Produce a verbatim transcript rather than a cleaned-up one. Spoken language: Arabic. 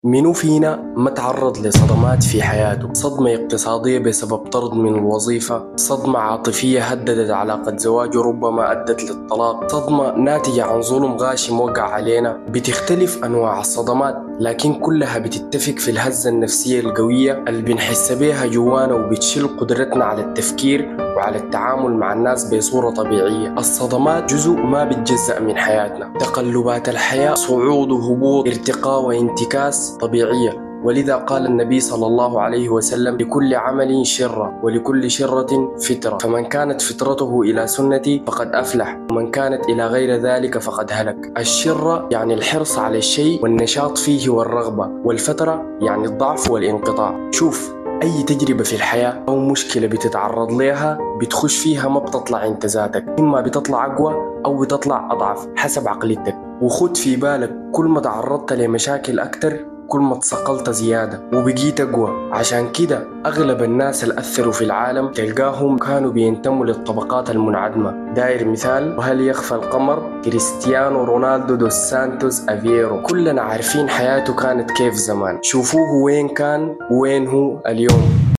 منو فينا ما تعرض لصدمات في حياته؟ صدمة اقتصادية بسبب طرد من الوظيفة، صدمة عاطفية هددت علاقة زواجه ربما أدت للطلاق، صدمة ناتجة عن ظلم غاشم وقع علينا. بتختلف أنواع الصدمات لكن كلها بتتفق في الهزة النفسية القوية اللي بنحس بيها جوانا وبتشل قدرتنا على التفكير وعلى التعامل مع الناس بصورة طبيعية. الصدمات جزء ما بتجزأ من حياتنا، تقلبات الحياة صعود وهبوط، ارتقاء وانتكاس طبيعية. ولذا قال النبي صلى الله عليه وسلم: لكل عمل شرة ولكل شرة فترة، فمن كانت فترته إلى سنتي فقد أفلح ومن كانت إلى غير ذلك فقد هلك. الشرة يعني الحرص على الشيء والنشاط فيه والرغبة، والفترة يعني الضعف والانقطاع. شوف، أي تجربة في الحياة أو مشكلة بتتعرض لها بتخش فيها ما بتطلع انت ذاتك، إما بتطلع أقوى أو بتطلع أضعف حسب عقليتك. وخد في بالك كل ما تعرضت لمشاكل أكتر كل ما تصقلت زيادة وبقيت أقوى. عشان كده أغلب الناس اللي أثروا في العالم تلقاهم كانوا بينتموا للطبقات المنعدمة. داير مثال: وهل يخفى القمر؟ كريستيانو رونالدو دوس سانتوس أفيرو. كلنا عارفين حياته كانت كيف زمان، شوفوه وين كان وين هو اليوم.